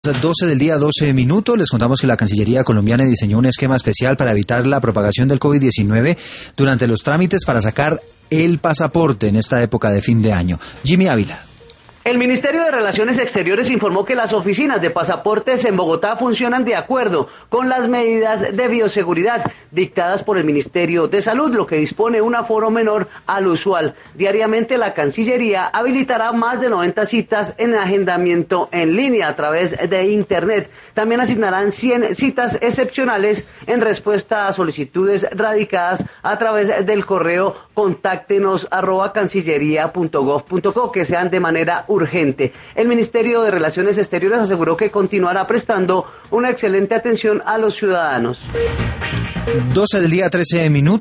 12 del día, 12 minutos. Les contamos que la Cancillería colombiana diseñó un esquema especial para evitar la propagación del COVID-19 durante los trámites para sacar el pasaporte en esta época de fin de año. Jimmy Ávila. El Ministerio de Relaciones Exteriores informó que las oficinas de pasaportes en Bogotá funcionan de acuerdo con las medidas de bioseguridad dictadas por el Ministerio de Salud, lo que dispone un aforo menor al usual. Diariamente la Cancillería habilitará más de 90 citas en agendamiento en línea a través de Internet. También asignarán 100 citas excepcionales en respuesta a solicitudes radicadas a través del correo contáctenos@cancillería.gov.co que sean de manera urgente. El Ministerio de Relaciones Exteriores aseguró que continuará prestando una excelente atención a los ciudadanos. 12 del día, 13 minutos.